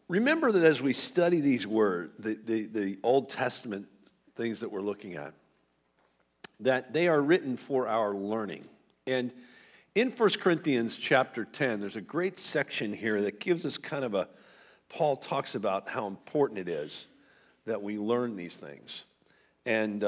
Remember that as we study these words, the Old Testament things that we're looking at, that they are written for our learning. And in 1 Corinthians chapter 10, there's a great section here that gives us Paul talks about how important it is that we learn these things. And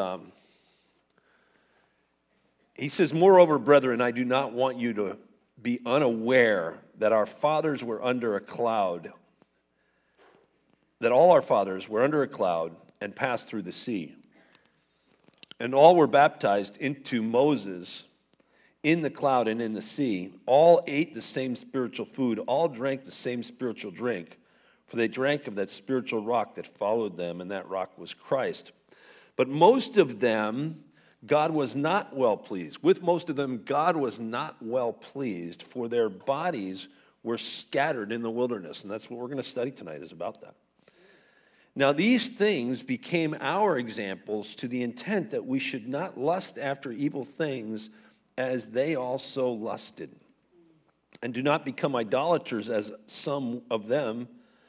he says, "Moreover, brethren, I do not want you to be unaware that our fathers were under a cloud, that all our fathers were under a cloud and passed through the sea. And all were baptized into Moses in the cloud and in the sea. All ate the same spiritual food. All drank the same spiritual drink. For they drank of that spiritual rock that followed them, and that rock was Christ. But most of them God was not well pleased. With most of them God was not well pleased, for their bodies were scattered in the wilderness." And that's what we're going to study tonight, is about that. "Now these things became our examples, to the intent that we should not lust after evil things as they also lusted. And do not become idolaters as were some of them.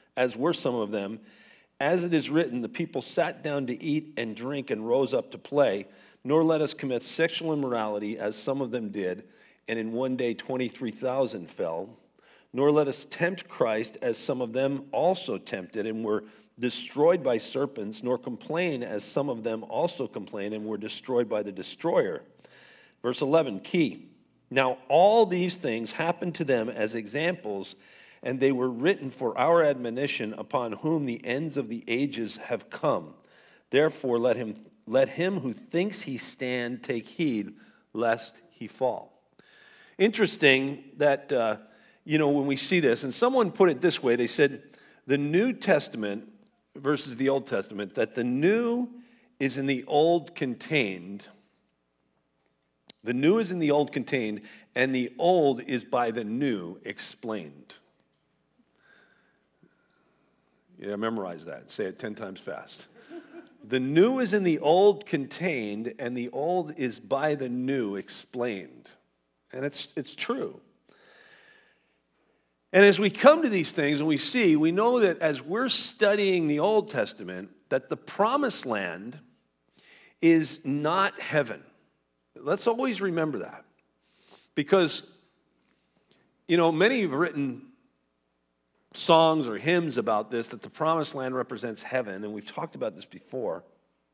As it is written, the people sat down to eat and drink and rose up to play. Nor let us commit sexual immorality as some of them did, and in one day 23,000 fell. Nor let us tempt Christ as some of them also tempted and were destroyed by serpents, nor complain as some of them also complained and were destroyed by the destroyer." Verse 11, key. "Now all these things happened to them as examples, and they were written for our admonition, upon whom the ends of the ages have come. Therefore let him who thinks he stand take heed, lest he fall." Interesting that, when we see this, and someone put it this way, they said the New Testament versus the Old Testament, that the new is in the old contained. The new is in the old contained, and the old is by the new explained. Yeah, memorize that. Say it 10 times fast. The new is in the old contained, and the old is by the new explained. And it's true. And as we come to these things and we know that as we're studying the Old Testament, that the promised land is not heaven. Let's always remember that. Because, many have written songs or hymns about this, that the promised land represents heaven, and we've talked about this before.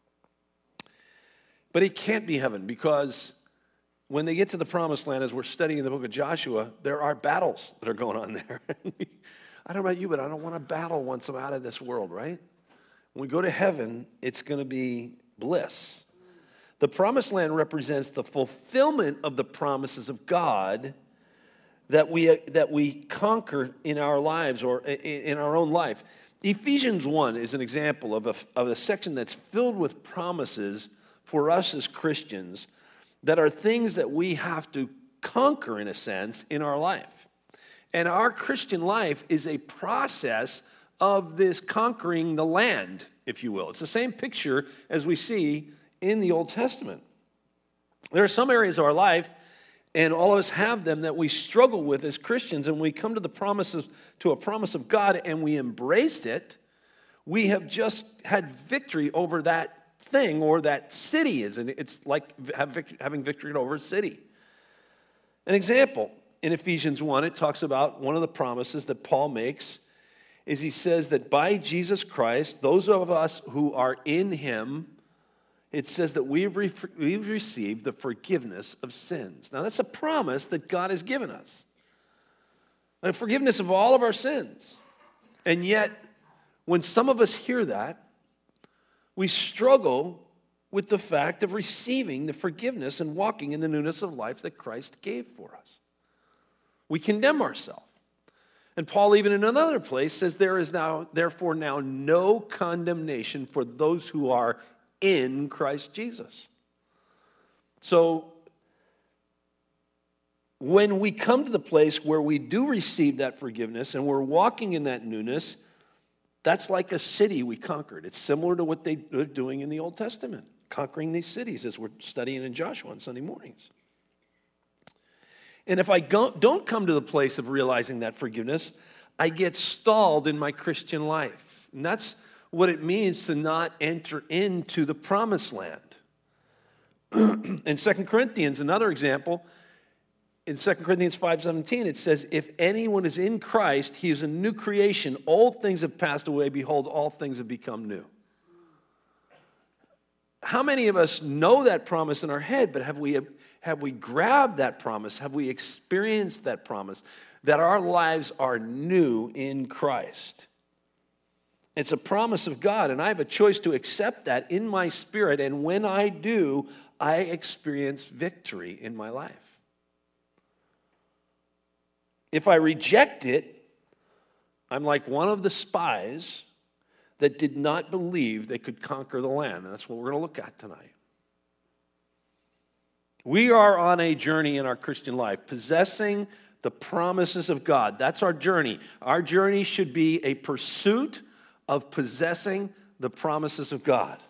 But it can't be heaven, because when they get to the promised land, as we're studying the book of Joshua, there are battles that are going on there. I don't know about you, but I don't want to battle once I'm out of this world, right? When we go to heaven, it's going to be bliss. The promised land represents the fulfillment of the promises of God that we conquer in our lives or in our own life. Ephesians 1 is an example of a section that's filled with promises for us as Christians that are things that we have to conquer, in a sense, in our life. And our Christian life is a process of this conquering the land, if you will. It's the same picture as we see in the Old Testament. There are some areas of our life, and all of us have them, that we struggle with as Christians, and we come to a promise of God, and we embrace it. We have just had victory over that thing, or that city is, and it's like having victory over a city. An example, in Ephesians 1, it talks about one of the promises that Paul makes, is he says that by Jesus Christ, those of us who are in him, it says that we've received the forgiveness of sins. Now, that's a promise that God has given us. The forgiveness of all of our sins. And yet, when some of us hear that, we struggle with the fact of receiving the forgiveness and walking in the newness of life that Christ gave for us. We condemn ourselves. And Paul, even in another place, says there is therefore now no condemnation for those who are in Christ Jesus. So, when we come to the place where we do receive that forgiveness and we're walking in that newness, that's like a city we conquered. It's similar to what they're doing in the Old Testament, conquering these cities, as we're studying in Joshua on Sunday mornings. And if I don't come to the place of realizing that forgiveness, I get stalled in my Christian life. And that's what it means to not enter into the promised land. In 2 Corinthians, another example, in 2 Corinthians 5:17, it says, if anyone is in Christ, he is a new creation. Old things have passed away. Behold, all things have become new. How many of us know that promise in our head, but have we grabbed that promise? Have we experienced that promise that our lives are new in Christ? It's a promise of God, and I have a choice to accept that in my spirit, and when I do, I experience victory in my life. If I reject it, I'm like one of the spies that did not believe they could conquer the land. And that's what we're going to look at tonight. We are on a journey in our Christian life, possessing the promises of God. That's our journey. Our journey should be a pursuit of possessing the promises of God.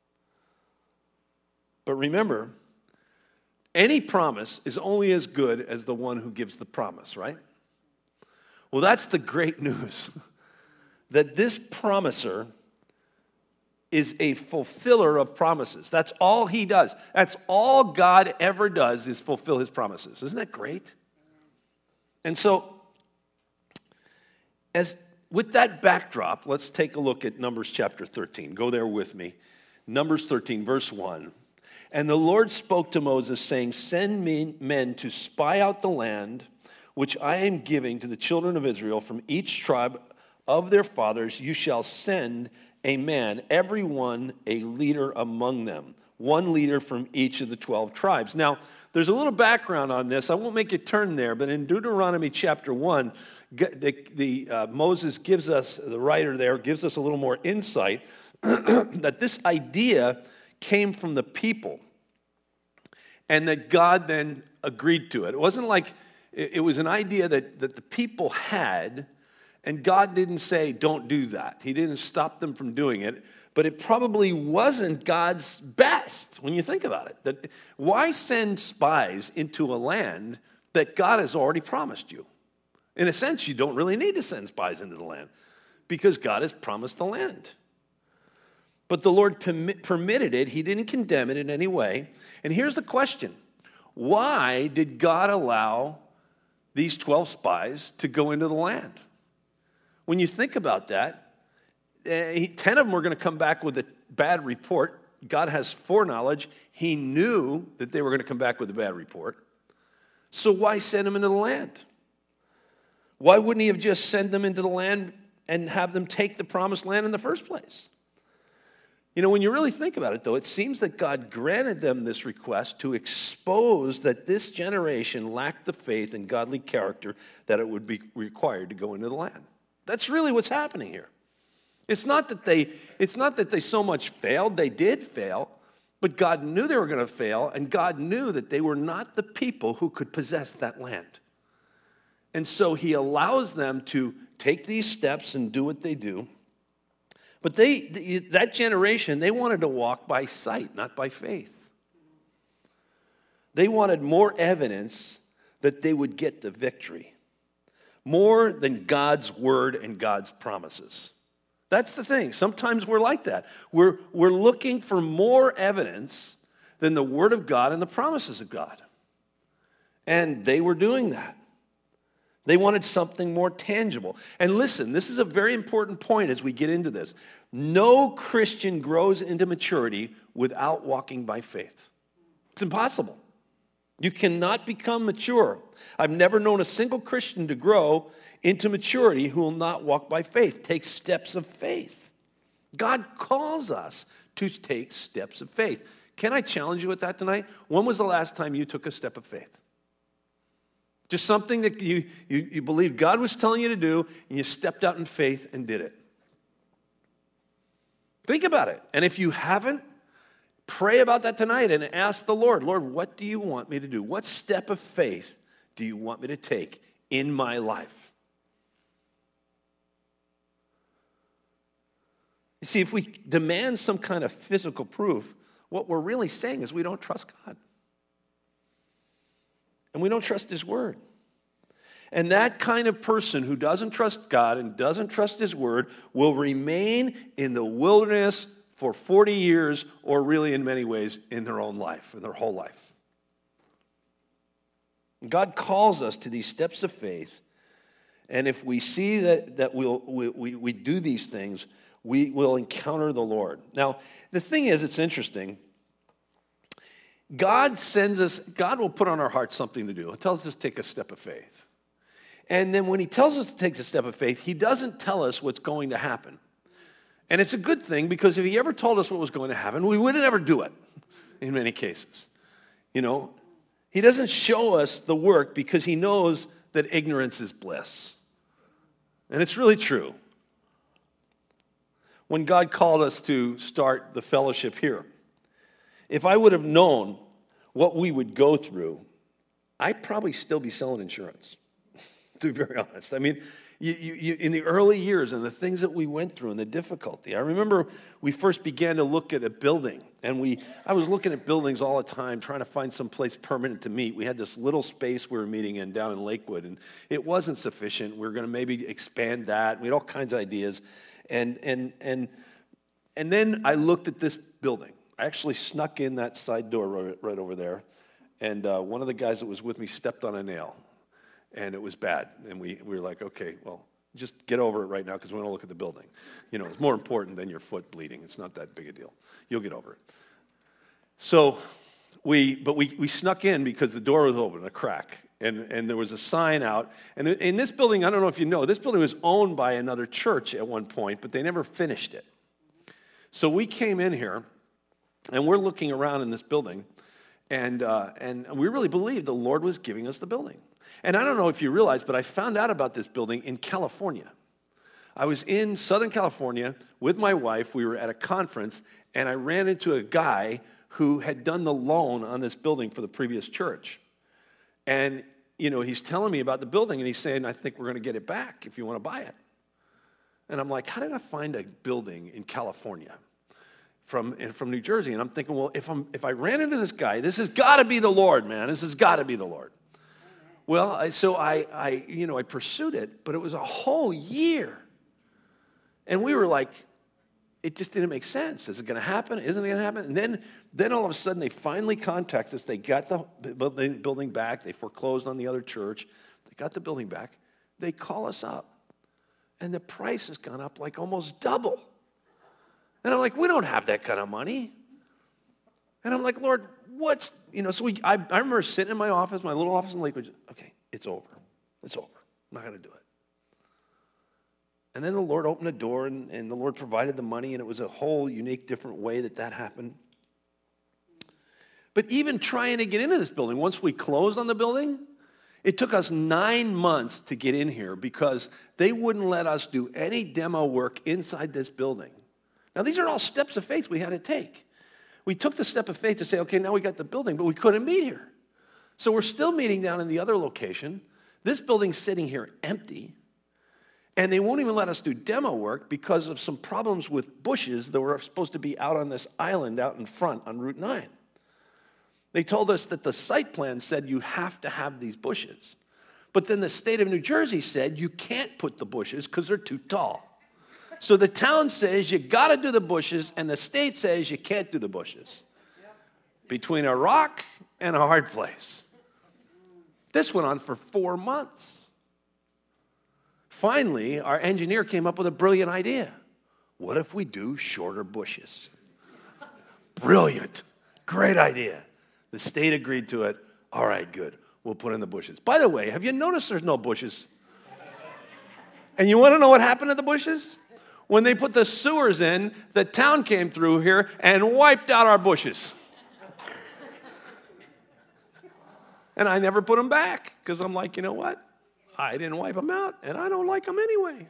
But remember, any promise is only as good as the one who gives the promise, right? Well, that's the great news, that this promiser is a fulfiller of promises. That's all he does. That's all God ever does is fulfill his promises. Isn't that great? And so, with that backdrop, let's take a look at Numbers chapter 13. Go there with me. Numbers 13, verse 1. And the Lord spoke to Moses, saying, send me men to spy out the land which I am giving to the children of Israel. From each tribe of their fathers you shall send a man, every one a leader among them, one leader from each of the 12 tribes. Now, there's a little background on this. I won't make you turn there, but in Deuteronomy chapter 1, Moses gives us, the writer there, gives us a little more insight that this idea came from the people and that God then agreed to it. It wasn't like, it was an idea that the people had, and God didn't say, don't do that. He didn't stop them from doing it, but it probably wasn't God's best when you think about it. That why send spies into a land that God has already promised you? In a sense, you don't really need to send spies into the land because God has promised the land. But the Lord permitted it. He didn't condemn it in any way. And here's the question. Why did God allow these 12 spies to go into the land? When you think about that, 10 of them were going to come back with a bad report. God has foreknowledge. He knew that they were going to come back with a bad report. So why send them into the land? Why wouldn't he have just sent them into the land and have them take the promised land in the first place? You know, when you really think about it, though, it seems that God granted them this request to expose that this generation lacked the faith and godly character that it would be required to go into the land. That's really what's happening here. It's not that they so much failed. They did fail, but God knew they were going to fail, and God knew that they were not the people who could possess that land. And so he allows them to take these steps and do what they do. But that generation, they wanted to walk by sight, not by faith. They wanted more evidence that they would get the victory, more than God's word and God's promises. That's the thing. Sometimes we're like that. We're looking for more evidence than the word of God and the promises of God. And they were doing that. They wanted something more tangible. And listen, this is a very important point as we get into this. No Christian grows into maturity without walking by faith. It's impossible. You cannot become mature. I've never known a single Christian to grow into maturity who will not walk by faith, take steps of faith. God calls us to take steps of faith. Can I challenge you with that tonight? When was the last time you took a step of faith? Just something that you believed God was telling you to do, and you stepped out in faith and did it. Think about it. And if you haven't, pray about that tonight and ask the Lord, Lord, what do you want me to do? What step of faith do you want me to take in my life? You see, if we demand some kind of physical proof, what we're really saying is we don't trust God. And we don't trust his word. And that kind of person who doesn't trust God and doesn't trust his word will remain in the wilderness for 40 years, or really in many ways in their own life, in their whole life. God calls us to these steps of faith, and if we see that we do these things, we will encounter the Lord. Now, the thing is, it's interesting. God will put on our hearts something to do. He'll tell us to take a step of faith. And then when he tells us to take a step of faith, he doesn't tell us what's going to happen. And it's a good thing, because if he ever told us what was going to happen, we would never do it in many cases. You know, he doesn't show us the work because he knows that ignorance is bliss. And it's really true. When God called us to start the fellowship here, if I would have known what we would go through, I'd probably still be selling insurance, to be very honest. I mean, you in the early years and the things that we went through and the difficulty. I remember we first began to look at a building, and I was looking at buildings all the time, trying to find some place permanent to meet. We had this little space we were meeting in down in Lakewood, and it wasn't sufficient. We were going to maybe expand that. We had all kinds of ideas. And then I looked at this building. I actually snuck in that side door right over there, and one of the guys that was with me stepped on a nail, and it was bad. And we were like, okay, well, just get over it right now because we want to look at the building. You know, it's more important than your foot bleeding. It's not that big a deal. You'll get over it. So we snuck in because the door was open, a crack. And there was a sign out. And in this building, I don't know if you know, this building was owned by another church at one point, but they never finished it. So we came in here, and we're looking around in this building, and we really believed the Lord was giving us the building. And I don't know if you realize, but I found out about this building in California. I was in Southern California with my wife. We were at a conference, and I ran into a guy who had done the loan on this building for the previous church. And, you know, he's telling me about the building, and he's saying, I think we're going to get it back if you want to buy it. And I'm like, how do I find a building in California from New Jersey? And I'm thinking, well, if I ran into this guy, this has got to be the Lord, man. This has got to be the Lord. Well, I pursued it, but it was a whole year. And we were like, it just didn't make sense. Is it going to happen? Isn't it going to happen? And then all of a sudden, they finally contacted us. They got the building back. They foreclosed on the other church. They got the building back. They call us up, and the price has gone up like almost double. And I'm like, we don't have that kind of money. And I'm like, Lord, I remember sitting in my office, my little office in Lakewood. Okay, it's over. It's over. I'm not going to do it. And then the Lord opened a door, and the Lord provided the money, and it was a whole unique, different way that happened. But even trying to get into this building, once we closed on the building, it took us 9 months to get in here because they wouldn't let us do any demo work inside this building. Now, these are all steps of faith we had to take. We took the step of faith to say, okay, now we got the building, but we couldn't meet here. So we're still meeting down in the other location. This building's sitting here empty. And they won't even let us do demo work because of some problems with bushes that were supposed to be out on this island out in front on Route 9. They told us that the site plan said you have to have these bushes. But then the state of New Jersey said you can't put the bushes because they're too tall. So the town says you got to do the bushes, and the state says you can't do the bushes. Between a rock and a hard place. This went on for 4 months. Finally, our engineer came up with a brilliant idea. What if we do shorter bushes? Brilliant. Great idea. The state agreed to it. All right, good. We'll put in the bushes. By the way, have you noticed there's no bushes? And you want to know what happened to the bushes? When they put the sewers in, the town came through here and wiped out our bushes. And I never put them back because I'm like, you know what? I didn't wipe them out, and I don't like them anyway.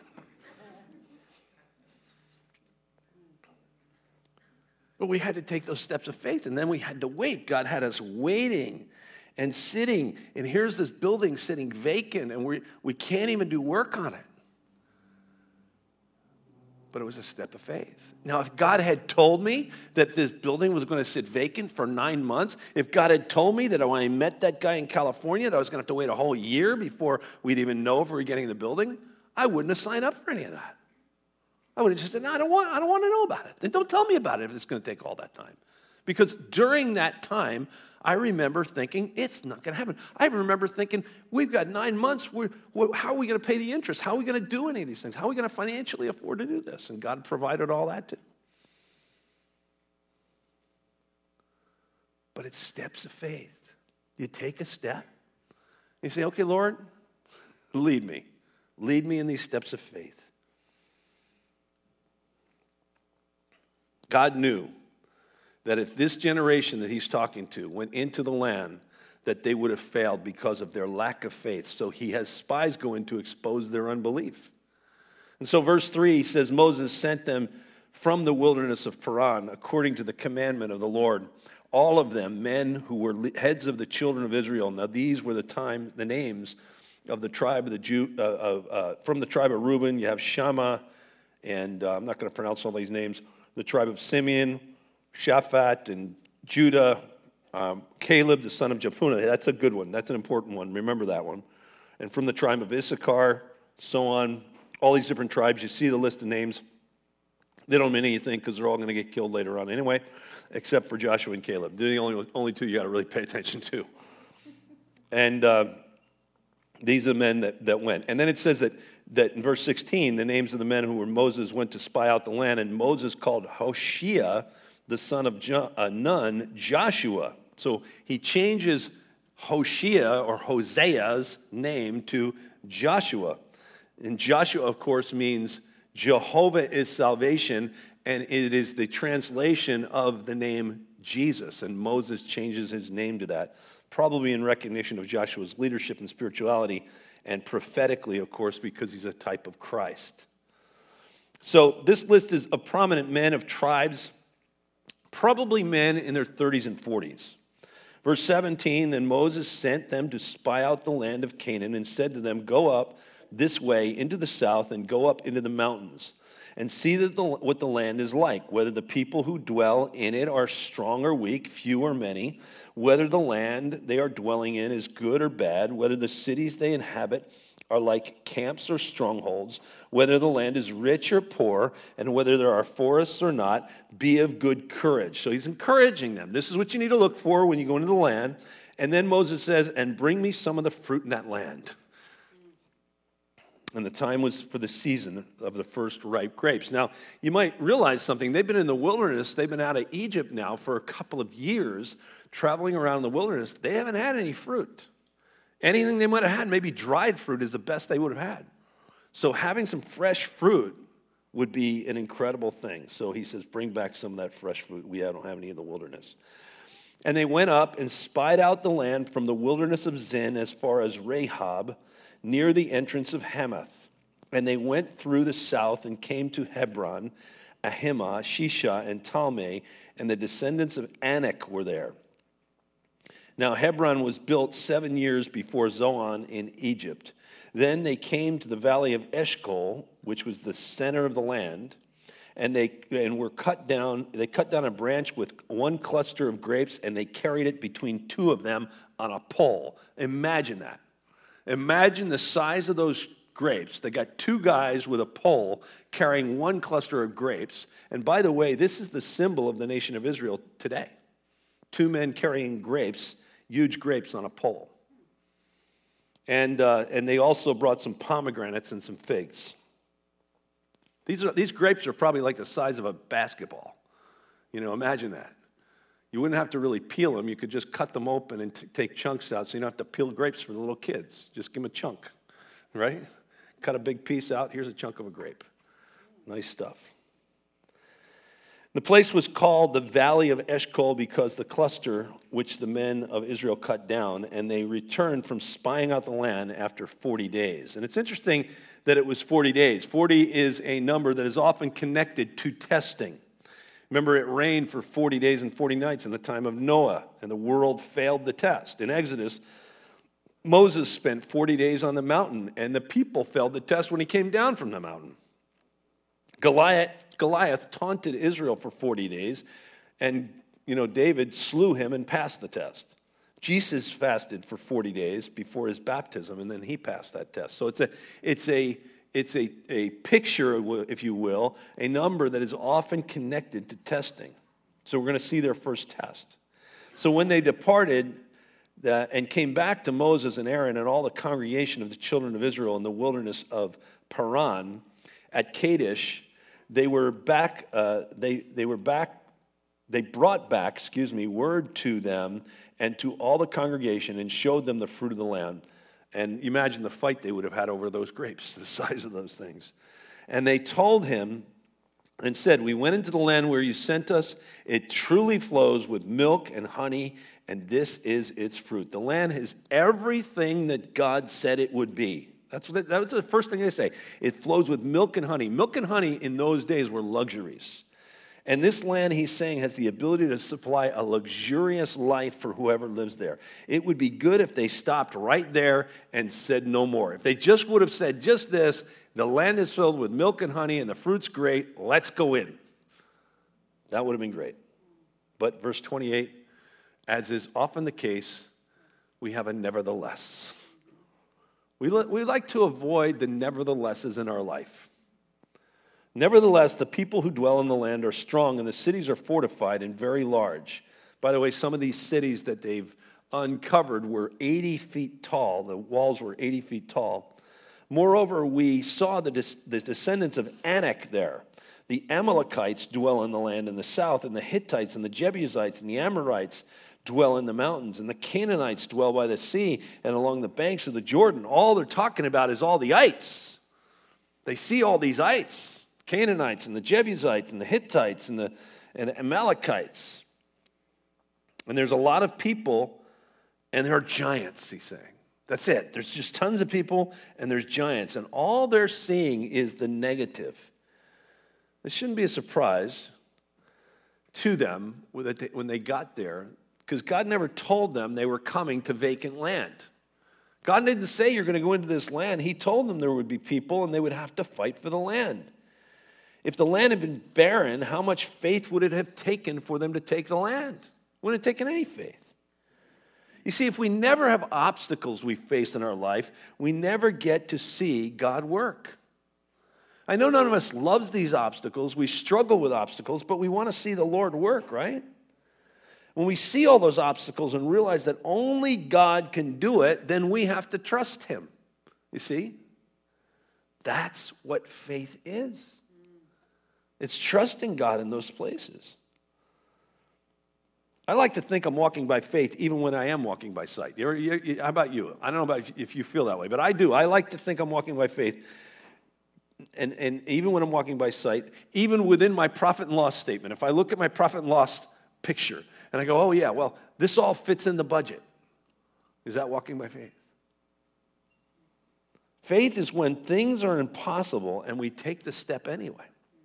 But we had to take those steps of faith, and then we had to wait. God had us waiting and sitting, and here's this building sitting vacant, and we can't even do work on it. but it was a step of faith. Now, if God had told me that this building was going to sit vacant for 9 months, if God had told me that when I met that guy in California that I was going to have to wait a whole year before we'd even know if we were getting the building, I wouldn't have signed up for any of that. I would have just said, no, I don't want to know about it. Then don't tell me about it if it's going to take all that time. Because during that time, I remember thinking, it's not going to happen. I remember thinking, we've got 9 months. How are we going to pay the interest? How are we going to do any of these things? How are we going to financially afford to do this? And God provided all that too. But it's steps of faith. You take a step. You say, okay, Lord, lead me. Lead me in these steps of faith. God knew that if this generation that he's talking to went into the land, that they would have failed because of their lack of faith. So he has spies go in to expose their unbelief. And so verse 3 says, Moses sent them from the wilderness of Paran, according to the commandment of the Lord, all of them men who were heads of the children of Israel. Now these were the names of the tribe of from the tribe of Reuben. You have Shammah, and I'm not going to pronounce all these names. The tribe of Simeon, Shaphat, and Judah, Caleb, the son of Jephunneh. That's a good one. That's an important one. Remember that one. And from the tribe of Issachar, so on. All these different tribes. You see the list of names. They don't mean anything because they're all going to get killed later on anyway, except for Joshua and Caleb. They're the only two you got to really pay attention to. And these are the men that went. And then it says that in verse 16, the names of the men who were Moses went to spy out the land, and Moses called Hoshea, the son of Nun, Joshua. So he changes Hoshea or Hosea's name to Joshua. And Joshua, of course, means Jehovah is salvation, and it is the translation of the name Jesus. And Moses changes his name to that, probably in recognition of Joshua's leadership and spirituality, and prophetically, of course, because he's a type of Christ. So this list is of prominent men of tribes, probably men in their 30s and 40s. Verse 17, then Moses sent them to spy out the land of Canaan and said to them, go up this way into the south and go up into the mountains and see what the land is like, whether the people who dwell in it are strong or weak, few or many, whether the land they are dwelling in is good or bad, whether the cities they inhabit are like camps or strongholds, whether the land is rich or poor, and whether there are forests or not, be of good courage. So he's encouraging them. This is what you need to look for when you go into the land. And then Moses says, and bring me some of the fruit in that land. And the time was for the season of the first ripe grapes. Now, you might realize something. They've been in the wilderness. They've been out of Egypt now for a couple of years, traveling around the wilderness. They haven't had any fruit. Anything they might have had, maybe dried fruit, is the best they would have had. So having some fresh fruit would be an incredible thing. So he says, bring back some of that fresh fruit. We don't have any in the wilderness. And they went up and spied out the land from the wilderness of Zin as far as Rahab, near the entrance of Hamath. And they went through the south and came to Hebron, Ahimah, Shisha, and Talmai, and the descendants of Anak were there. Now Hebron was built 7 years before Zoan in Egypt. Then they came to the valley of Eshcol, which was the center of the land, and they cut down a branch with one cluster of grapes, and they carried it between two of them on a pole. Imagine that. Imagine the size of those grapes. They got two guys with a pole carrying one cluster of grapes. And by the way, this is the symbol of the nation of Israel today. Two men carrying grapes, huge grapes on a pole. And they also brought some pomegranates and some figs. These grapes are probably like the size of a basketball. Imagine that. You wouldn't have to really peel them. You could just cut them open and take chunks out, so you don't have to peel grapes for the little kids. Just give them a chunk, right? Cut a big piece out. Here's a chunk of a grape. Nice stuff. The place was called the Valley of Eshcol because the cluster which the men of Israel cut down, and they returned from spying out the land after 40 days. And it's interesting that it was 40 days. 40 is a number that is often connected to testing. Remember, it rained for 40 days and 40 nights in the time of Noah, and the world failed the test. In Exodus, Moses spent 40 days on the mountain, and the people failed the test when he came down from the mountain. Goliath taunted Israel for 40 days, and David slew him and passed the test. Jesus fasted for 40 days before his baptism, and then he passed that test. So it's a picture, if you will, a number that is often connected to testing. So we're going to see their first test. So when they departed and came back to Moses and Aaron and all the congregation of the children of Israel in the wilderness of Paran at Kadesh, they brought back, word to them and to all the congregation and showed them the fruit of the land. And you imagine the fight they would have had over those grapes, the size of those things. And they told him and said, we went into the land where you sent us. It truly flows with milk and honey, and this is its fruit. The land has everything that God said it would be. That was the first thing they say. It flows with milk and honey. Milk and honey in those days were luxuries. And this land, he's saying, has the ability to supply a luxurious life for whoever lives there. It would be good if they stopped right there and said no more. If they just would have said just this, the land is filled with milk and honey and the fruit's great, let's go in. That would have been great. But verse 28, as is often the case, we have a nevertheless. We like to avoid the neverthelesses in our life. Nevertheless, the people who dwell in the land are strong, and the cities are fortified and very large. By the way, some of these cities that they've uncovered were 80 feet tall. The walls were 80 feet tall. Moreover, we saw the descendants of Anak there. The Amalekites dwell in the land in the south, and the Hittites and the Jebusites and the Amorites dwell in the mountains, and the Canaanites dwell by the sea and along the banks of the Jordan. All they're talking about is all the ites. They see all these ites, Canaanites and the Jebusites and the Hittites and the Amalekites. And there's a lot of people, and there are giants, he's saying. That's it. There's just tons of people, and there's giants. And all they're seeing is the negative. This shouldn't be a surprise to them when they got there, because God never told them they were coming to vacant land. God didn't say you're going to go into this land. He told them there would be people, and they would have to fight for the land. If the land had been barren, how much faith would it have taken for them to take the land? Wouldn't have taken any faith. You see, if we never have obstacles we face in our life, we never get to see God work. I know none of us loves these obstacles. We struggle with obstacles, but we want to see the Lord work, right? When we see all those obstacles and realize that only God can do it, then we have to trust him. You see? That's what faith is. It's trusting God in those places. I like to think I'm walking by faith even when I am walking by sight. How about you? I don't know about if you feel that way, but I do. I like to think I'm walking by faith. And even when I'm walking by sight, even within my profit and loss statement, if I look at my profit and loss picture and I go, oh yeah, well, this all fits in the budget. Is that walking by faith? Faith is when things are impossible and we take the step anyway.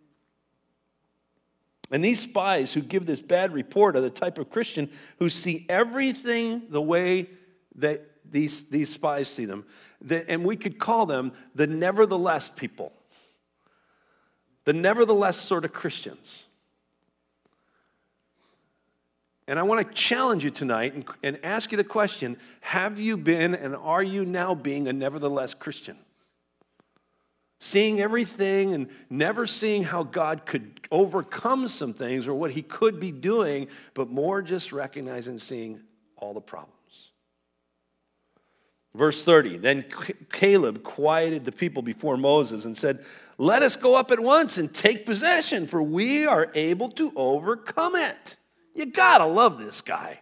And these spies who give this bad report are the type of Christian who see everything the way that these spies see them. And we could call them the nevertheless people. The nevertheless sort of Christians. And I want to challenge you tonight and ask you the question, have you been and are you now being a nevertheless Christian? Seeing everything and never seeing how God could overcome some things or what he could be doing, but more just recognizing and seeing all the problems. Verse 30, then Caleb quieted the people before Moses and said, let us go up at once and take possession, for we are able to overcome it. You gotta love this guy.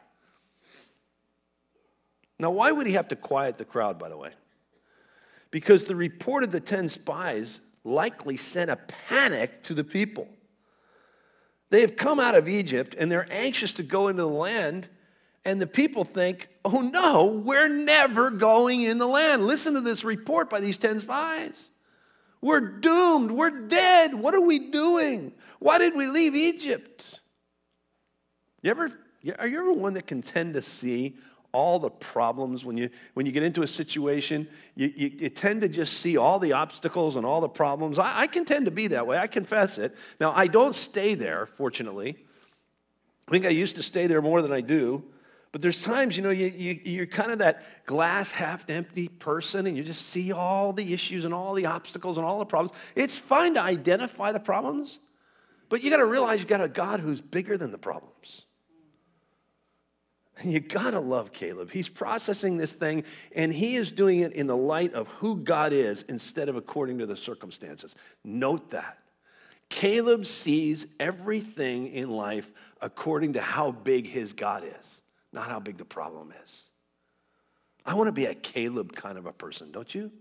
Now, why would he have to quiet the crowd, by the way? Because the report of the 10 spies likely sent a panic to the people. They have come out of Egypt and they're anxious to go into the land, and the people think, oh no, we're never going in the land. Listen to this report by these 10 spies. We're doomed. We're dead. What are we doing? Why did we leave Egypt? Are you ever one that can tend to see all the problems. When you get into a situation, you tend to just see all the obstacles and all the problems. I can tend to be that way. I confess it. Now, I don't stay there, fortunately. I think I used to stay there more than I do. But there's times, you're kind of that glass half empty person, and you just see all the issues and all the obstacles and all the problems. It's fine to identify the problems, but you got to realize you got a God who's bigger than the problems. And you got to love Caleb. He's processing this thing, and he is doing it in the light of who God is instead of according to the circumstances. Note that. Caleb sees everything in life according to how big his God is, not how big the problem is. I want to be a Caleb kind of a person, don't you?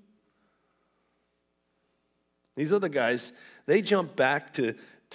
These other guys, they jump back to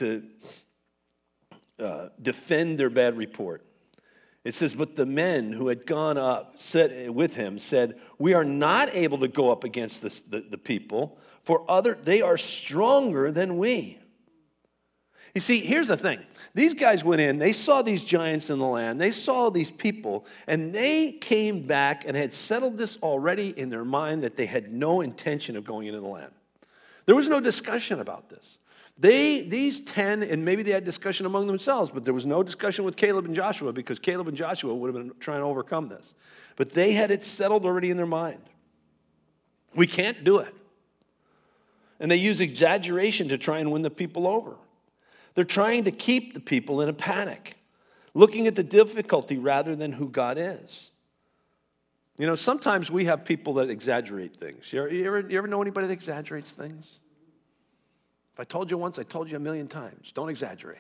defend their bad report. It says, but the men who had gone up with him said, we are not able to go up against the people, for they are stronger than we. You see, here's the thing. These guys went in, they saw these giants in the land, they saw these people, and they came back and had settled this already in their mind that they had no intention of going into the land. There was no discussion about this. These 10, and maybe they had discussion among themselves, but there was no discussion with Caleb and Joshua because Caleb and Joshua would have been trying to overcome this. But they had it settled already in their mind. We can't do it. And they use exaggeration to try and win the people over. They're trying to keep the people in a panic, looking at the difficulty rather than who God is. Sometimes we have people that exaggerate things. You ever know anybody that exaggerates things? If I told you once, I told you a million times. Don't exaggerate.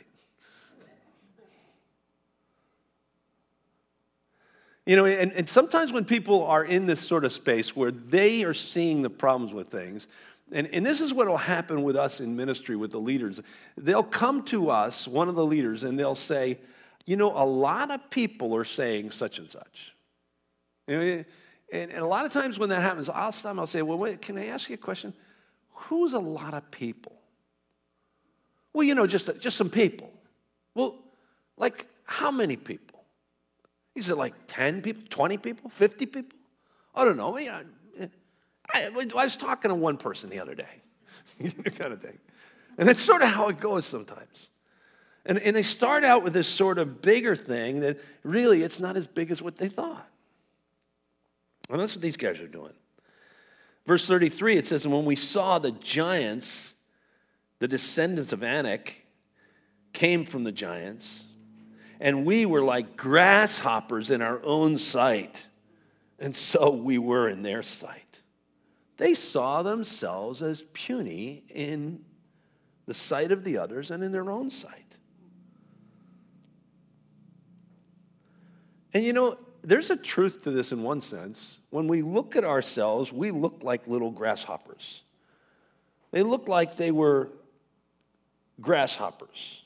And sometimes when people are in this sort of space where they are seeing the problems with things, and this is what will happen with us in ministry with the leaders. They'll come to us, one of the leaders, and they'll say, a lot of people are saying such and such. And a lot of times when that happens, I'll stop and I'll say, well, wait, can I ask you a question? Who's a lot of people? Well, just some people. Well, like how many people? Is it like 10 people, 20 people, 50 people? I don't know. I was talking to one person the other day, kind of thing. And that's sort of how it goes sometimes. And they start out with this sort of bigger thing that really it's not as big as what they thought. And that's what these guys are doing. Verse 33, it says, and when we saw the giants, the descendants of Anak came from the giants, and we were like grasshoppers in our own sight, and so we were in their sight. They saw themselves as puny in the sight of the others and in their own sight. And there's a truth to this in one sense. When we look at ourselves, we look like little grasshoppers. They look like they were grasshoppers.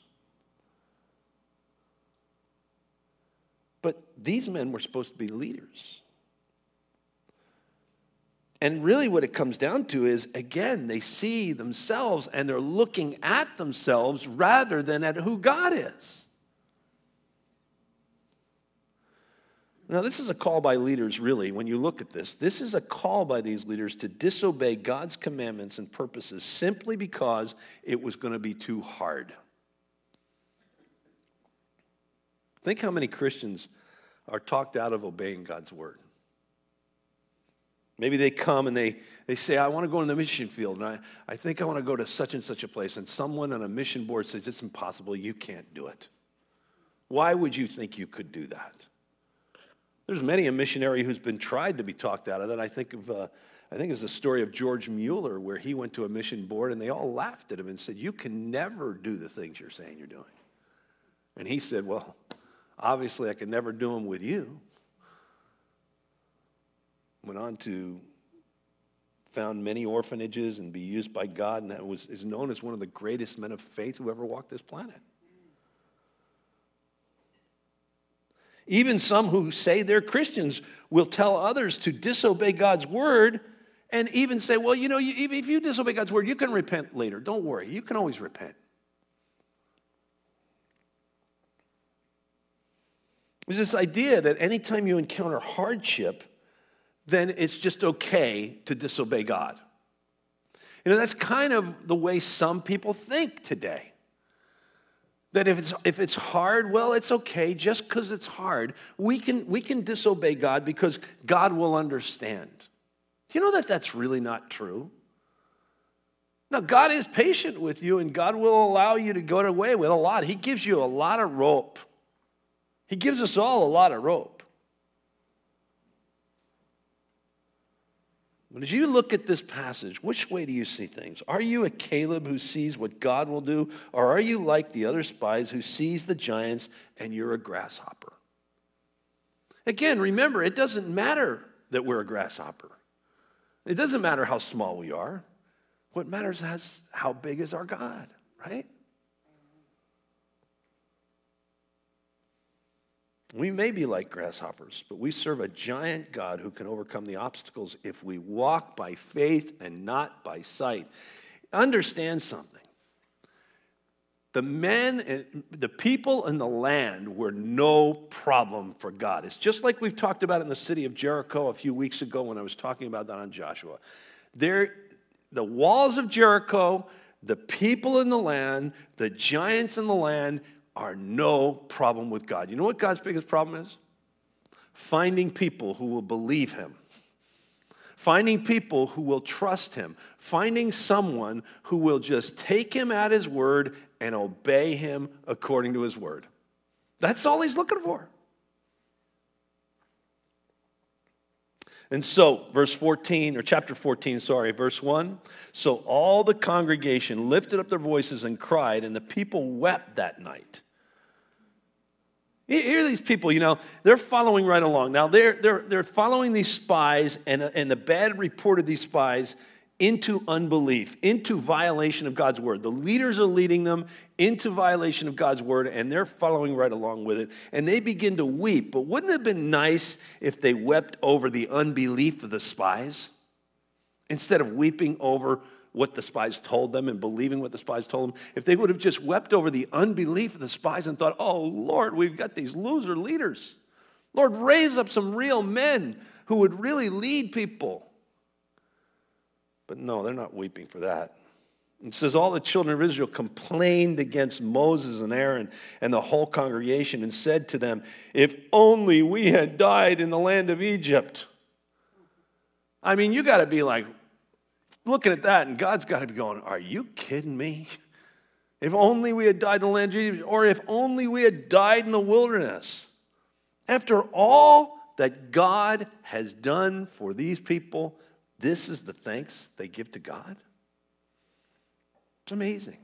But these men were supposed to be leaders. And really what it comes down to is, again, they see themselves and they're looking at themselves rather than at who God is. Now, this is a call by leaders, really, when you look at this. This is a call by these leaders to disobey God's commandments and purposes simply because it was going to be too hard. Think how many Christians are talked out of obeying God's word. Maybe they come and they say, I want to go in the mission field, and I think I want to go to such and such a place, and someone on a mission board says, it's impossible, you can't do it. Why would you think you could do that? There's many a missionary who's been tried to be talked out of that. I think it's the story of George Mueller, where he went to a mission board and they all laughed at him and said, you can never do the things you're saying you're doing. And he said, well, obviously I could never do them with you. Went on to found many orphanages and be used by God, and is known as one of the greatest men of faith who ever walked this planet. Even some who say they're Christians will tell others to disobey God's word and even say, well, if you disobey God's word, you can repent later. Don't worry. You can always repent. There's this idea that anytime you encounter hardship, then it's just okay to disobey God. You know, that's kind of the way some people think today. That if it's hard, well, it's okay. Just because it's hard, we can disobey God because God will understand. Do you know that that's really not true? Now, God is patient with you, and God will allow you to go away with a lot. He gives you a lot of rope. He gives us all a lot of rope. But as you look at this passage, which way do you see things? Are you a Caleb who sees what God will do, or are you like the other spies who sees the giants and you're a grasshopper? Again, remember, it doesn't matter that we're a grasshopper. It doesn't matter how small we are. What matters is how big is our God, right? We may be like grasshoppers, but we serve a giant God who can overcome the obstacles if we walk by faith and not by sight. Understand something. The men and the people in the land were no problem for God. It's just like we've talked about in the city of Jericho a few weeks ago when I was talking about that on Joshua. The walls of Jericho, the people in the land, the giants in the land are no problem with God. You know what God's biggest problem is? Finding people who will believe him. Finding people who will trust him. Finding someone who will just take him at his word and obey him according to his word. That's all he's looking for. And so, verse 14, or chapter 14, verse 1. So all the congregation lifted up their voices and cried, and the people wept that night. Here are these people, you know, they're following right along. Now, they're following these spies, and the bad report of these spies into unbelief, into violation of God's word. The leaders are leading them into violation of God's word, and they're following right along with it. And they begin to weep. But wouldn't it have been nice if they wept over the unbelief of the spies instead of weeping over what the spies told them and believing what the spies told them? If they would have just wept over the unbelief of the spies and thought, oh, Lord, we've got these loser leaders. Lord, raise up some real men who would really lead people. But no, they're not weeping for that. It says all the children of Israel complained against Moses and Aaron and the whole congregation and said to them, if only we had died in the land of Egypt. I mean, you got to be like, looking at that, and God's got to be going, are you kidding me? If only we had died in the land of Egypt, or if only we had died in the wilderness. After all that God has done for these people, this is the thanks they give to God. It's amazing.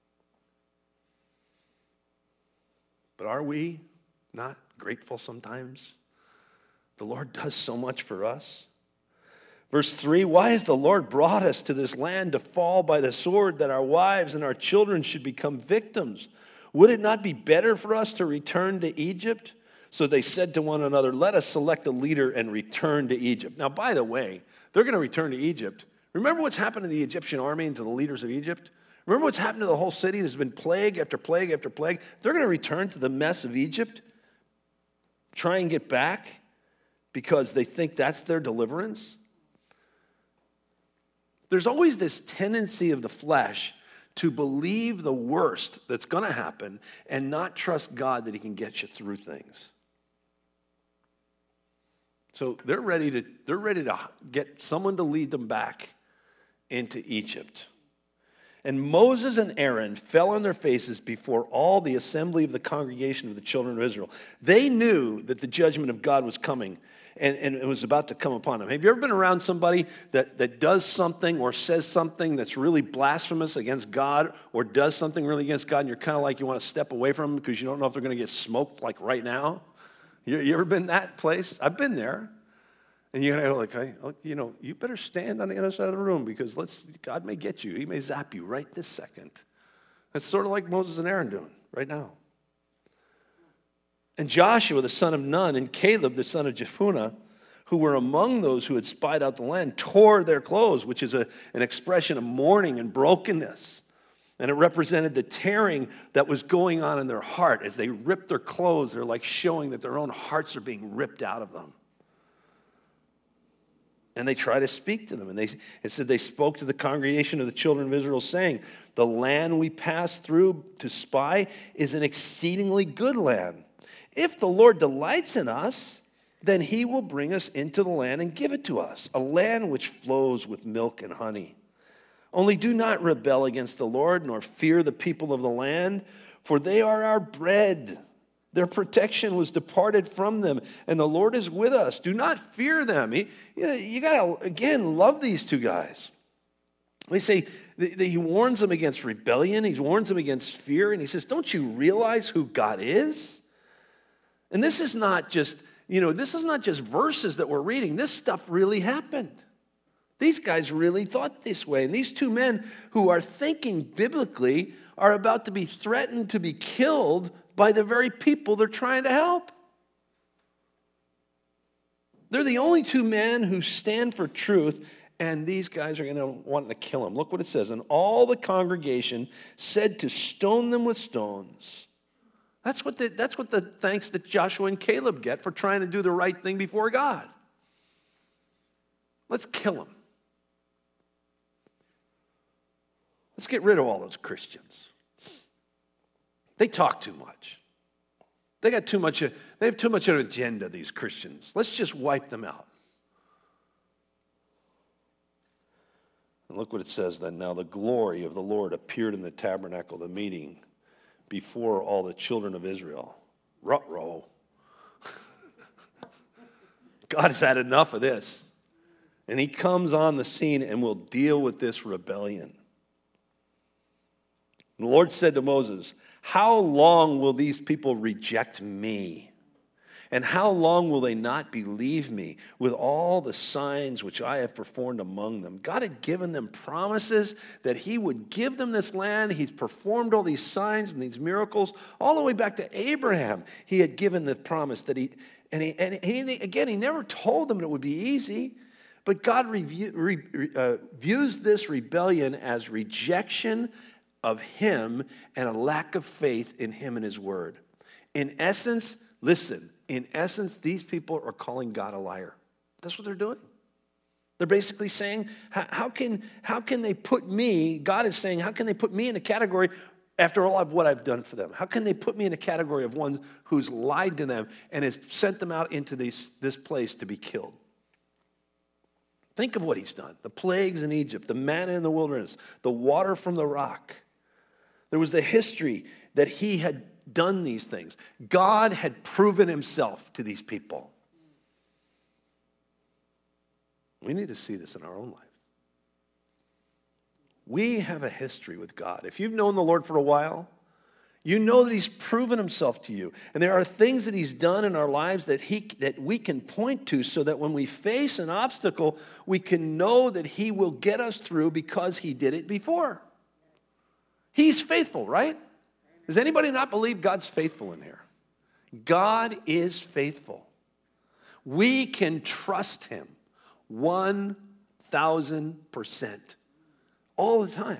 But are we not grateful sometimes? The Lord does so much for us. Verse 3, why has the Lord brought us to this land to fall by the sword, that our wives and our children should become victims? Would it not be better for us to return to Egypt? So they said to one another, let us select a leader and return to Egypt. Now, by the way, they're going to return to Egypt. Remember what's happened to the Egyptian army and to the leaders of Egypt? Remember what's happened to the whole city? There's been plague after plague after plague. They're going to return to the mess of Egypt, try and get back because they think that's their deliverance. There's always this tendency of the flesh to believe the worst that's going to happen and not trust God that he can get you through things. So they're ready to get someone to lead them back into Egypt. And Moses and Aaron fell on their faces before all the assembly of the congregation of the children of Israel. They knew that the judgment of God was coming and it was about to come upon them. Have you ever been around somebody that does something or says something that's really blasphemous against God, or does something really against God, and you're kind of like you want to step away from them because you don't know if they're going to get smoked like right now? You ever been that place? I've been there. And you're going to go like, hey, you know, you better stand on the other side of the room because God may get you. He may zap you right this second. That's sort of like Moses and Aaron doing right now. And Joshua, the son of Nun, and Caleb, the son of Jephunneh, who were among those who had spied out the land, tore their clothes, which is an expression of mourning and brokenness. And it represented the tearing that was going on in their heart. As they ripped their clothes, they're like showing that their own hearts are being ripped out of them. And they try to speak to them. And it said they spoke to the congregation of the children of Israel, saying, the land we passed through to spy is an exceedingly good land. If the Lord delights in us, then he will bring us into the land and give it to us, a land which flows with milk and honey. Only do not rebel against the Lord, nor fear the people of the land, for they are our bread. Their protection was departed from them, and the Lord is with us. Do not fear them. You got to, again, love these two guys. They say, he warns them against rebellion. He warns them against fear, and he says, don't you realize who God is? And this is not just, this is not just verses that we're reading. This stuff really happened. These guys really thought this way. And these two men who are thinking biblically are about to be threatened to be killed by the very people they're trying to help. They're the only two men who stand for truth, and these guys are going to want to kill them. Look what it says. And all the congregation said to stone them with stones. That's what the thanks that Joshua and Caleb get for trying to do the right thing before God. Let's kill them. Let's get rid of all those Christians. They talk too much. They have too much of an agenda, these Christians. Let's just wipe them out. And look what it says then. Now the glory of the Lord appeared in the tabernacle, the meeting, before all the children of Israel. Ruh-roh. God has had enough of this. And he comes on the scene and will deal with this rebellion. And the Lord said to Moses, how long will these people reject me? And how long will they not believe me with all the signs which I have performed among them? God had given them promises that he would give them this land. He's performed all these signs and these miracles all the way back to Abraham. He had given the promise that he never told them it would be easy. But God views this rebellion as rejection of him and a lack of faith in him and his word. In essence, listen, these people are calling God a liar. That's what they're doing. They're basically saying, how can they put me, God is saying, how can they put me in a category after all of what I've done for them? How can they put me in a category of one who's lied to them and has sent them out into this place to be killed? Think of what he's done. The plagues in Egypt, the manna in the wilderness, the water from the rock. There was a history that he had done these things. God had proven himself to these people. We need to see this in our own life. We have a history with God. If you've known the Lord for a while, you know that he's proven himself to you. And there are things that he's done in our lives that we can point to so that when we face an obstacle, we can know that he will get us through because he did it before. He's faithful, right? Does anybody not believe God's faithful in here? God is faithful. We can trust him 1,000% all the time.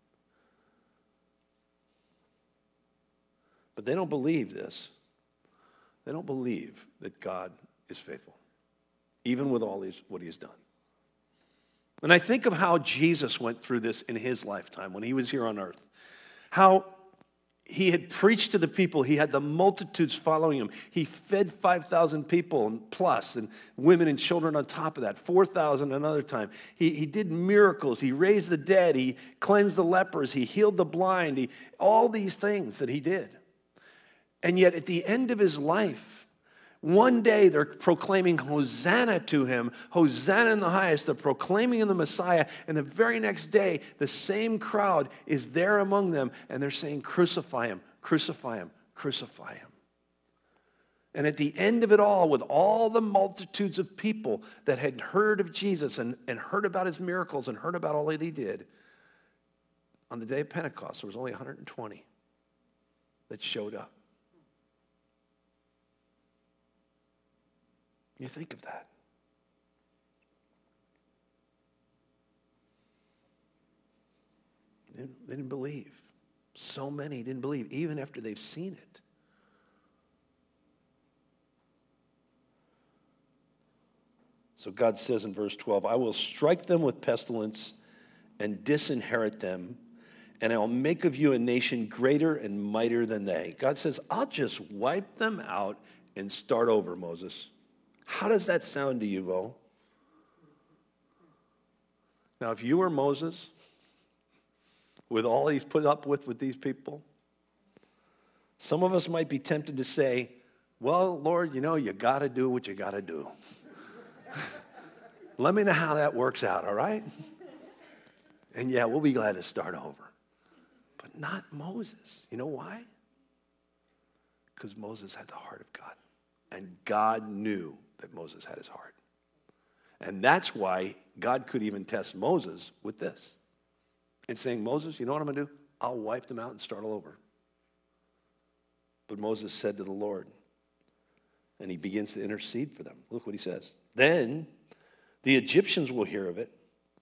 But they don't believe this. They don't believe that God is faithful, even with all what he has done. And I think of how Jesus went through this in his lifetime when he was here on earth. How he had preached to the people. He had the multitudes following him. He fed 5,000 people plus, and women and children on top of that, 4,000 another time. He did miracles. He raised the dead. He cleansed the lepers. He healed the blind. All these things that he did. And yet at the end of his life, one day they're proclaiming Hosanna to him, Hosanna in the highest. They're proclaiming him the Messiah. And the very next day, the same crowd is there among them, and they're saying, crucify him, crucify him, crucify him. And at the end of it all, with all the multitudes of people that had heard of Jesus and heard about his miracles and heard about all that he did, on the day of Pentecost, there was only 120 that showed up. You think of that. They didn't believe. So many didn't believe, even after they've seen it. So God says in verse 12, I will strike them with pestilence and disinherit them, and I'll make of you a nation greater and mightier than they. God says, I'll just wipe them out and start over, Moses. How does that sound to you, Bo? Now, if you were Moses, with all he's put up with these people, some of us might be tempted to say, well, Lord, you got to do what you got to do. Let me know how that works out, all right? And yeah, we'll be glad to start over. But not Moses. You know why? Because Moses had the heart of God. And God knew that Moses had his heart. And that's why God could even test Moses with this. And saying, Moses, you know what I'm going to do? I'll wipe them out and start all over. But Moses said to the Lord, and he begins to intercede for them. Look what he says. Then the Egyptians will hear of it,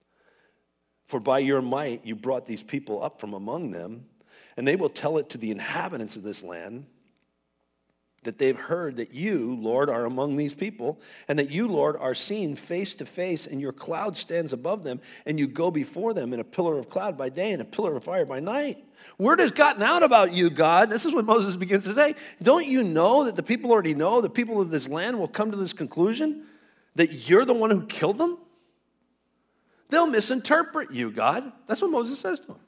for by your might you brought these people up from among them, and they will tell it to the inhabitants of this land, that they've heard that you, Lord, are among these people, and that you, Lord, are seen face to face, and your cloud stands above them, and you go before them in a pillar of cloud by day and a pillar of fire by night. Word has gotten out about you, God. This is what Moses begins to say. Don't you know that the people already know, the people of this land will come to this conclusion, that you're the one who killed them? They'll misinterpret you, God. That's what Moses says to him.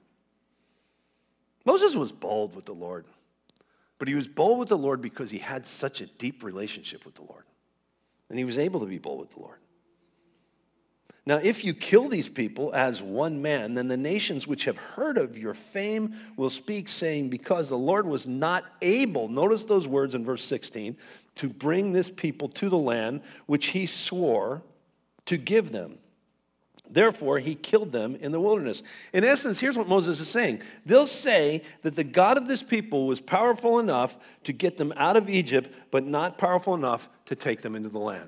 Moses was bold with the Lord. But he was bold with the Lord because he had such a deep relationship with the Lord. And he was able to be bold with the Lord. Now, if you kill these people as one man, then the nations which have heard of your fame will speak, saying, because the Lord was not able, notice those words in verse 16, to bring this people to the land which he swore to give them. Therefore, he killed them in the wilderness. In essence, here's what Moses is saying. They'll say that the God of this people was powerful enough to get them out of Egypt, but not powerful enough to take them into the land.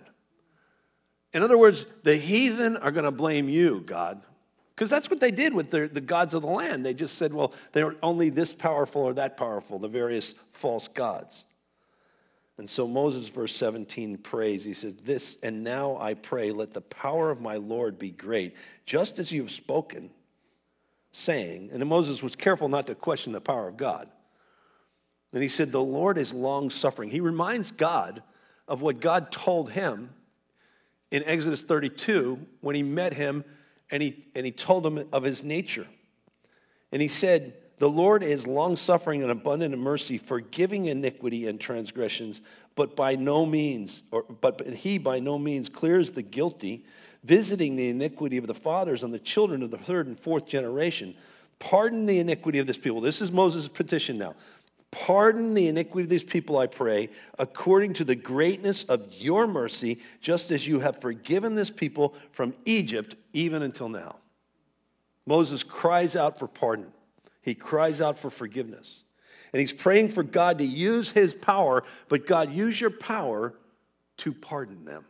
In other words, the heathen are going to blame you, God. Because that's what they did with the gods of the land. They just said, well, they're only this powerful or that powerful, the various false gods. And so Moses, verse 17, prays. He says, this, and now I pray, let the power of my Lord be great, just as you have spoken, saying, and Moses was careful not to question the power of God. And he said, the Lord is long-suffering. He reminds God of what God told him in Exodus 32 when he met him and he told him of his nature. And he said, the Lord is long-suffering and abundant in mercy, forgiving iniquity and transgressions, but he by no means clears the guilty, visiting the iniquity of the fathers on the children of the third and fourth generation. Pardon the iniquity of this people. This is Moses' petition now. Pardon the iniquity of these people, I pray, according to the greatness of your mercy, just as you have forgiven this people from Egypt, even until now. Moses cries out for pardon. He cries out for forgiveness. And he's praying for God to use his power, but God, use your power to pardon them.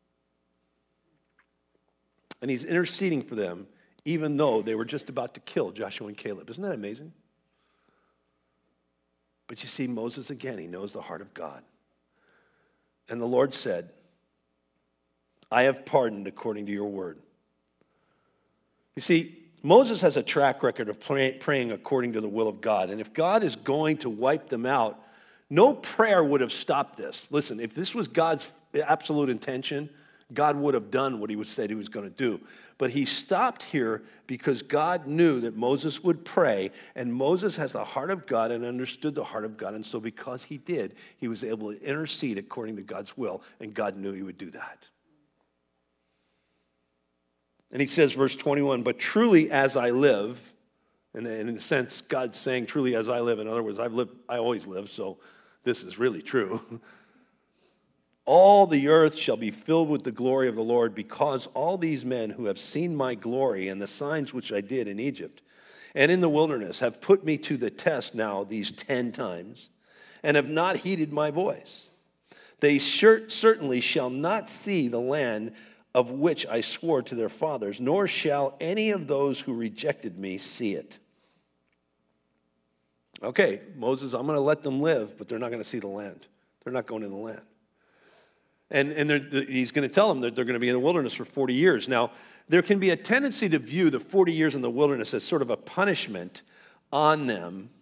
And he's interceding for them, even though they were just about to kill Joshua and Caleb. Isn't that amazing? But you see, Moses, again, he knows the heart of God. And the Lord said, I have pardoned according to your word. You see, Moses has a track record of praying according to the will of God. And if God is going to wipe them out, no prayer would have stopped this. Listen, if this was God's absolute intention, God would have done what he said he was going to do. But he stopped here because God knew that Moses would pray, and Moses has the heart of God and understood the heart of God. And so because he did, he was able to intercede according to God's will, and God knew he would do that. And he says, verse 21, but truly as I live, and in a sense, God's saying, truly as I live. In other words, I always live, so this is really true. All the earth shall be filled with the glory of the Lord, because all these men who have seen my glory and the signs which I did in Egypt and in the wilderness have put me to the test now these 10 times and have not heeded my voice. They certainly shall not see the land of which I swore to their fathers, nor shall any of those who rejected me see it. Okay, Moses, I'm going to let them live, but they're not going to see the land. They're not going in the land. And he's going to tell them that they're going to be in the wilderness for 40 years. Now, there can be a tendency to view the 40 years in the wilderness as sort of a punishment on them.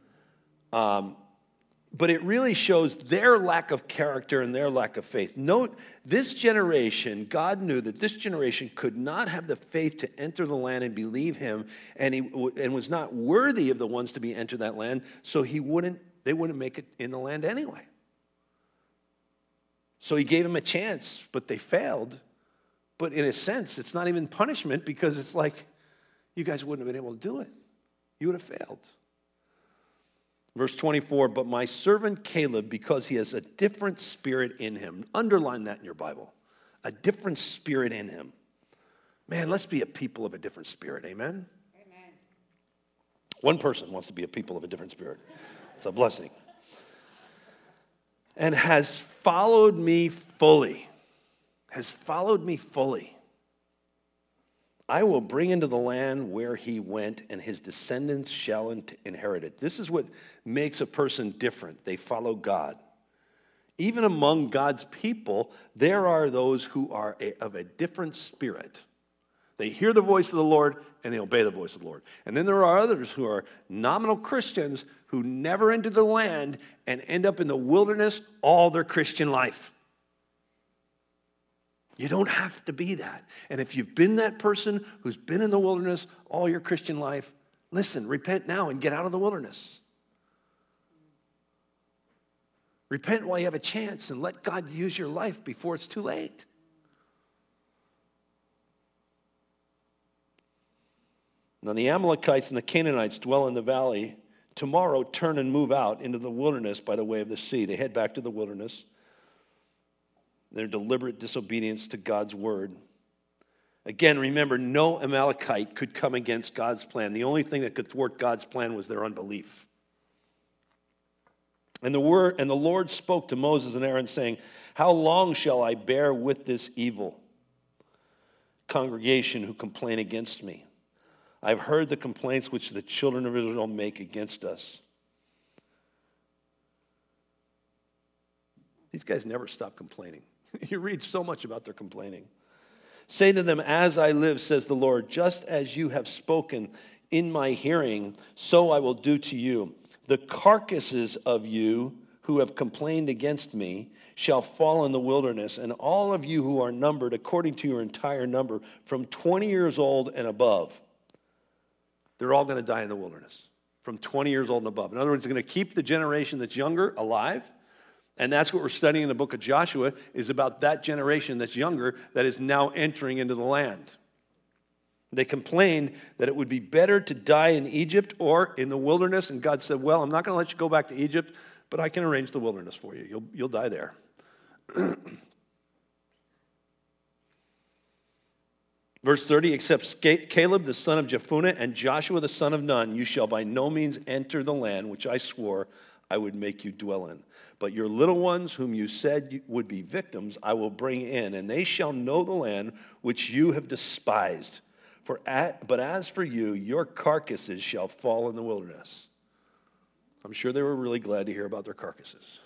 But it really shows their lack of character and their lack of faith. Note, this generation, God knew that this generation could not have the faith to enter the land and believe him, and was not worthy of the ones to be entered that land, so they wouldn't make it in the land anyway. So he gave them a chance, but they failed. But in a sense, it's not even punishment, because it's like, you guys wouldn't have been able to do it. You would have failed. Verse 24, but my servant Caleb, because he has a different spirit in him. Underline that in your Bible. A different spirit in him. Man, let's be a people of a different spirit. Amen? Amen. One person wants to be a people of a different spirit. It's a blessing. And has followed me fully. Has followed me fully. I will bring into the land where he went, and his descendants shall inherit it. This is what makes a person different. They follow God. Even among God's people, there are those who are of a different spirit. They hear the voice of the Lord, and they obey the voice of the Lord. And then there are others who are nominal Christians who never enter the land and end up in the wilderness all their Christian life. You don't have to be that. And if you've been that person who's been in the wilderness all your Christian life, listen, repent now and get out of the wilderness. Repent while you have a chance and let God use your life before it's too late. Now the Amalekites and the Canaanites dwell in the valley. Tomorrow turn and move out into the wilderness by the way of the sea. They head back to the wilderness. Their deliberate disobedience to God's word. Again, remember, no Amalekite could come against God's plan. The only thing that could thwart God's plan was their unbelief. And the Lord spoke to Moses and Aaron, saying, how long shall I bear with this evil congregation who complain against me? I've heard the complaints which the children of Israel make against us. These guys never stop complaining. You read so much about their complaining. Say to them, as I live, says the Lord, just as you have spoken in my hearing, so I will do to you. The carcasses of you who have complained against me shall fall in the wilderness, and all of you who are numbered according to your entire number, from 20 years old and above, they're all going to die in the wilderness, from 20 years old and above. In other words, they're going to keep the generation that's younger alive. And that's what we're studying in the book of Joshua, is about that generation that's younger that is now entering into the land. They complained that it would be better to die in Egypt or in the wilderness. And God said, well, I'm not going to let you go back to Egypt, but I can arrange the wilderness for you. You'll die there. Verse 30, except Caleb the son of Jephunneh and Joshua the son of Nun, you shall by no means enter the land which I swore I would make you dwell in. But your little ones, whom you said would be victims, I will bring in, and they shall know the land which you have despised. But as for you, your carcasses shall fall in the wilderness. I'm sure they were really glad to hear about their carcasses.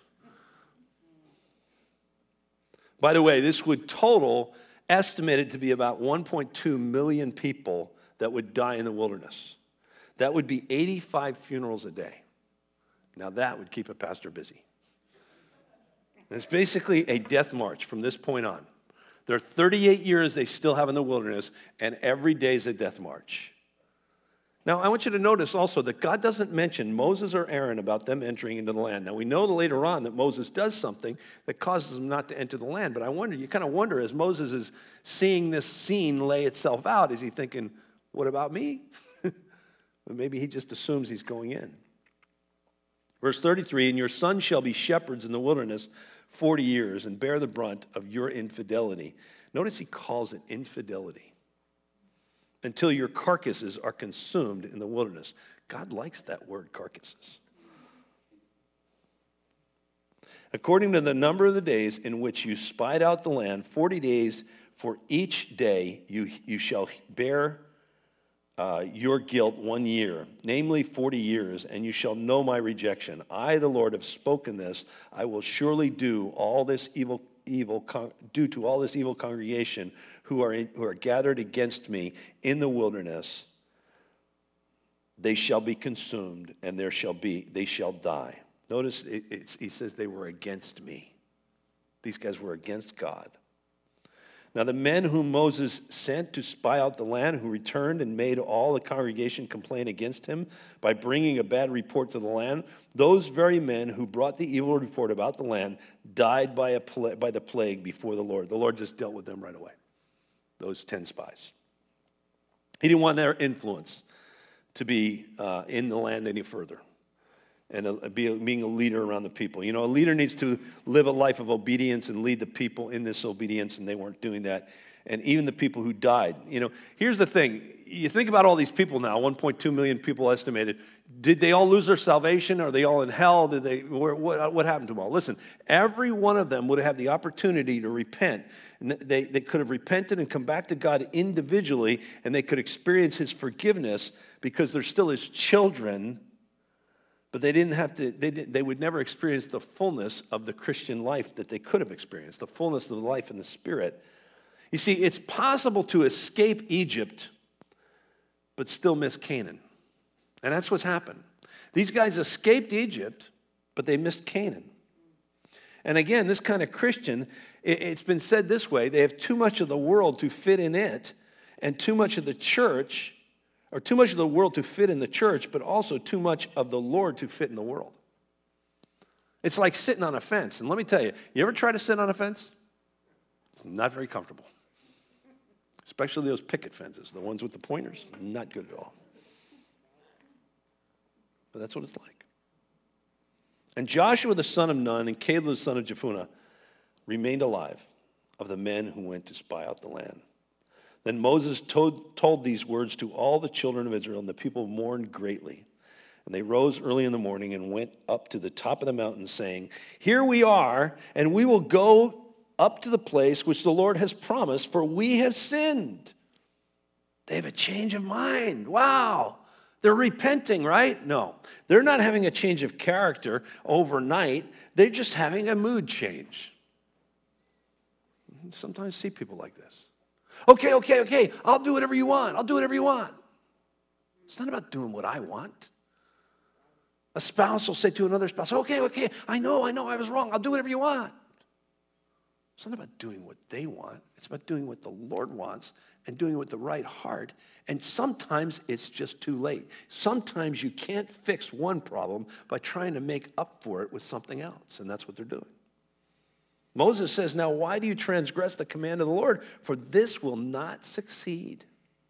By the way, this would total, estimated to be about 1.2 million people that would die in the wilderness. That would be 85 funerals a day. Now that would keep a pastor busy. And it's basically a death march from this point on. There are 38 years they still have in the wilderness, and every day is a death march. Now, I want you to notice also that God doesn't mention Moses or Aaron about them entering into the land. Now, we know later on that Moses does something that causes them not to enter the land, but you kind of wonder, as Moses is seeing this scene lay itself out, is he thinking, what about me? Maybe he just assumes he's going in. Verse 33, and your sons shall be shepherds in the wilderness 40 years and bear the brunt of your infidelity. Notice he calls it infidelity. Until your carcasses are consumed in the wilderness. God likes that word, carcasses. According to the number of the days in which you spied out the land, 40 days for each day you shall bear your guilt 1 year, namely 40 years, and you shall know my rejection. I, the Lord, have spoken this. I will surely do to all this evil congregation who are gathered against me in the wilderness. They shall be consumed, and they shall die. Notice he says they were against me. These guys were against God. Now the men whom Moses sent to spy out the land, who returned and made all the congregation complain against him by bringing a bad report to the land, those very men who brought the evil report about the land died by the plague before the Lord. The Lord just dealt with them right away, those 10 spies. He didn't want their influence to be in the land any further and being a leader around the people. You know, a leader needs to live a life of obedience and lead the people in this obedience, and they weren't doing that. And even the people who died. You know, here's the thing. You think about all these people now, 1.2 million people estimated. Did they all lose their salvation? Are they all in hell? What happened to them all? Listen, every one of them would have had the opportunity to repent. And they could have repented and come back to God individually, and they could experience his forgiveness because they're still his children. But they didn't have to, they would never experience the fullness of the Christian life that they could have experienced, the fullness of the life in the Spirit. You see, it's possible to escape Egypt, but still miss Canaan. And that's what's happened. These guys escaped Egypt, but they missed Canaan. And again, this kind of Christian, it's been said this way, they have too much of the world to fit in it, and too much of the church, or too much of the world to fit in the church, but also too much of the Lord to fit in the world. It's like sitting on a fence. And let me tell you, you ever try to sit on a fence? It's not very comfortable. Especially those picket fences, the ones with the pointers, not good at all. But that's what it's like. And Joshua the son of Nun and Caleb the son of Jephunneh remained alive of the men who went to spy out the land. Then Moses told these words to all the children of Israel, and the people mourned greatly. And they rose early in the morning and went up to the top of the mountain, saying, "Here we are, and we will go up to the place which the Lord has promised, for we have sinned." They have a change of mind. Wow. They're repenting, right? No. They're not having a change of character overnight. They're just having a mood change. Sometimes I see people like this. Okay. I'll do whatever you want. It's not about doing what I want. A spouse will say to another spouse, okay, I know, I was wrong. I'll do whatever you want. It's not about doing what they want. It's about doing what the Lord wants and doing it with the right heart. And sometimes it's just too late. Sometimes you can't fix one problem by trying to make up for it with something else. And that's what they're doing. Moses says, "Now why do you transgress the command of the Lord? For this will not succeed.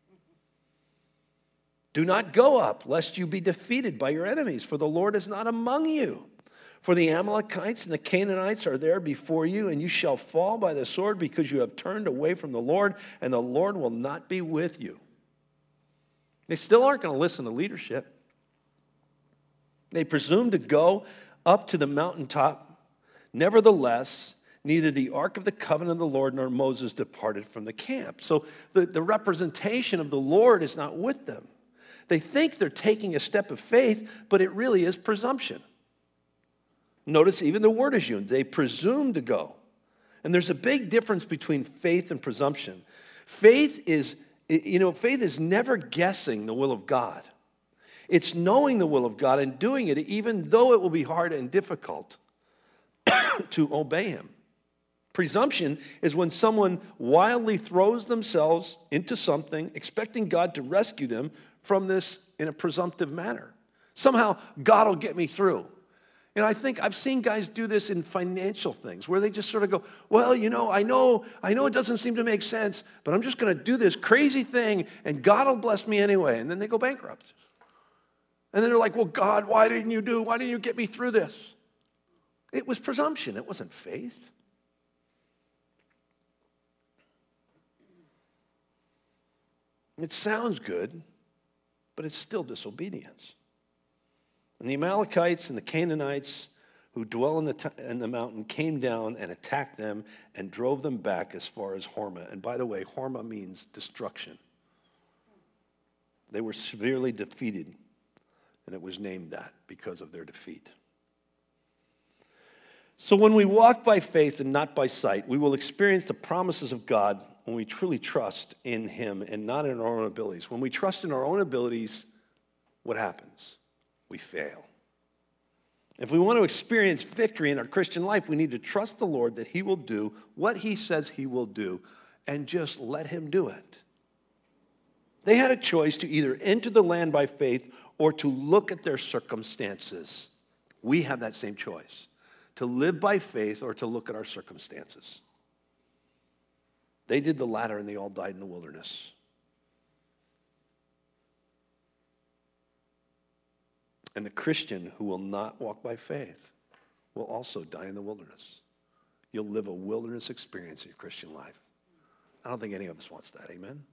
Do not go up, lest you be defeated by your enemies, for the Lord is not among you. For the Amalekites and the Canaanites are there before you, and you shall fall by the sword because you have turned away from the Lord, and the Lord will not be with you." They still aren't going to listen to leadership. They presume to go up to the mountaintop. Nevertheless, neither the ark of the covenant of the Lord nor Moses departed from the camp. So the representation of the Lord is not with them. They think they're taking a step of faith, but it really is presumption. Notice even the word is used. They presume to go. And there's a big difference between faith and presumption. Faith is never guessing the will of God. It's knowing the will of God and doing it even though it will be hard and difficult to obey him. Presumption is when someone wildly throws themselves into something, expecting God to rescue them from this in a presumptive manner. Somehow, God will get me through. I think I've seen guys do this in financial things where they just sort of go, well, I know it doesn't seem to make sense, but I'm just going to do this crazy thing and God will bless me anyway. And then they go bankrupt. And then they're like, well, God, why didn't you get me through this? It was presumption. It wasn't faith. It sounds good, but it's still disobedience. And the Amalekites and the Canaanites who dwell in the mountain came down and attacked them and drove them back as far as Hormah. And by the way, Hormah means destruction. They were severely defeated, and it was named that because of their defeat. So when we walk by faith and not by sight, we will experience the promises of God when we truly trust in him and not in our own abilities. When we trust in our own abilities, what happens? We fail. If we want to experience victory in our Christian life, we need to trust the Lord that he will do what he says he will do and just let him do it. They had a choice to either enter the land by faith or to look at their circumstances. We have that same choice, to live by faith or to look at our circumstances. They did the latter and they all died in the wilderness. And the Christian who will not walk by faith will also die in the wilderness. You'll live a wilderness experience in your Christian life. I don't think any of us wants that, amen?